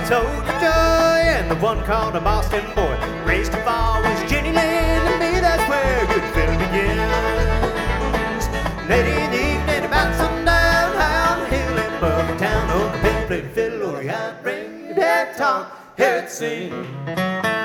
Soldier Joy and the one called a Boston Boy. Race to fall was Jenny Lynn, and me, that's where good feeling begins. Late in the evening, about sundown, high on the hill in above town, on the pen played fiddle, or the hot ring, head talk, head sing.